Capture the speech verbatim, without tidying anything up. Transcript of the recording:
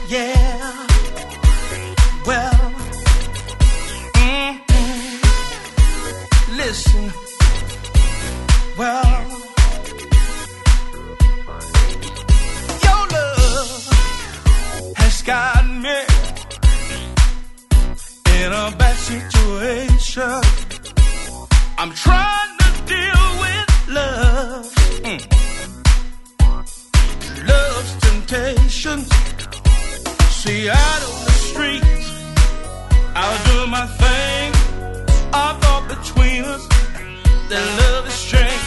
Yeah, well, mm-mm. Listen, well, your love has got me in a bad situation. I'm trying to deal with love, mm. Love's temptations. See, out on the streets, I was doing my thing. I thought between us that love is strange.